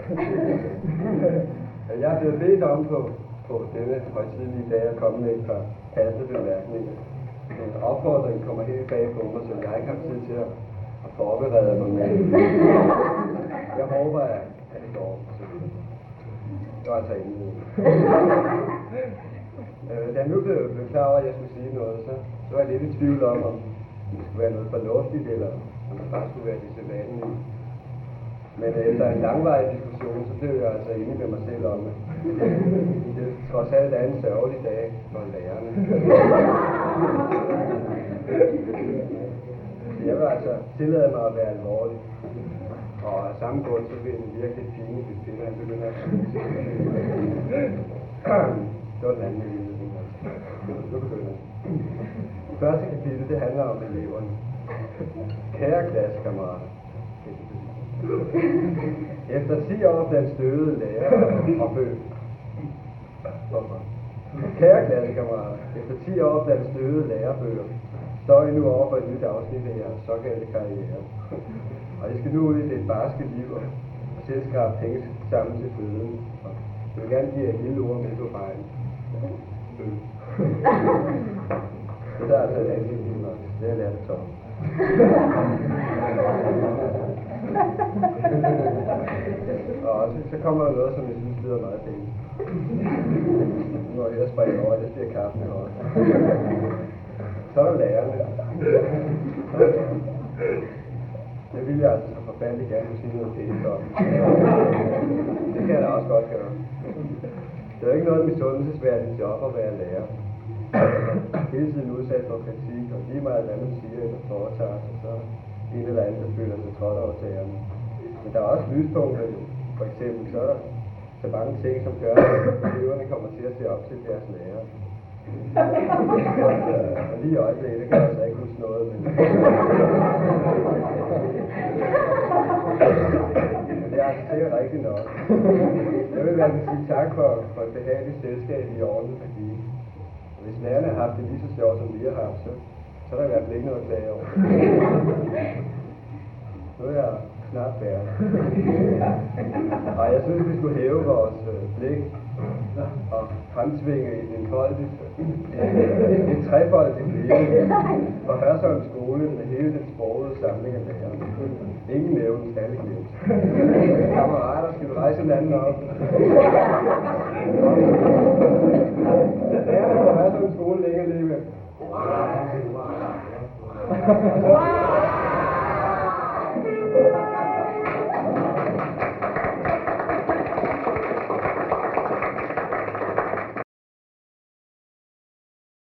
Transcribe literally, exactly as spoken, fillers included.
Jeg er blevet bedt om på, på denne højtidelige dag at komme med et par passende bemærkninger. En opfordring kommer helt bag på mig, så jeg ikke har tid til at, at forberede mig med. Jeg håber, at det går. Det var altså inden. Da jeg nu blev, blev klar over, at jeg skulle sige noget, så, så var jeg lidt i tvivl om, om det skulle være noget fornuftigt, eller om det bare skulle være det sædvanlige. Men efter en langvarig diskussion, så blev jeg altså enig med mig selv om det. Det trods alt er en sørgelig dag for lærerne. Jeg vil altså tillade mig at være alvorlig. Og af samme grund, så bliver det virkelig fint, hvis Peter begynder at sige. Det var den anden mulighed. Nu begynder jeg. Det første kapitel, det handler om eleverne. Kære klassekammerater. Efter ti år blandt støvede lærere og bøger. Kære klassekammerater, efter ti år blandt støvede lærerbøger, står I nu over for et nyt afsnit af jeres såkaldte karriere. Og I skal nu ud i det barske liv og selv skrabe penge sammen til føden. Og jeg vil gerne give jer et lille ord med på vejen. Det der er altså et andet liv nok. Det er lært det tom. Og så, så kommer der noget, som jeg synes lyder meget pænt. Nu er jeg spredt over, at det bliver kaffen i hånden. Så er der lærerne. Det vil jeg altså så forfærdeligt gerne vil sige noget pænt om. Det kan jeg da også godt gøre. Det er jo ikke noget misundelsesværdigt job at være lærer. Hele tiden udsat for kritik, og lige meget hvad man siger eller foretager sig, så en eller anden, der føler sig trådt over tæerne. Men der er også lyspunkter. For eksempel så er der så mange ting, som gør, at eleverne kommer til at se op til deres lærer. Og lige i øjeblikket, det kan jeg altså ikke huske noget, men... men det er altså sikkert rigtigt nok. Jeg vil gerne sige tak for, for et behageligt selskab i ordentlig værdi. Hvis lærerne har haft det lige så sjovt, som vi har haft, så, så er der i hvert fald ikke noget at klage over. Nu er jeg snart færdig. Og jeg synes, vi skulle hæve vores øh, blik og fremtvinge et enfoldigt, et, et trefoldigt blik for Hørsholm skole med hele den sprogede samling af lærere. Ingen nævnes, alle glemt. Kammerater, skal vi rejse en anden op? Lærerne på Hørsholm skole længere leve. Wow!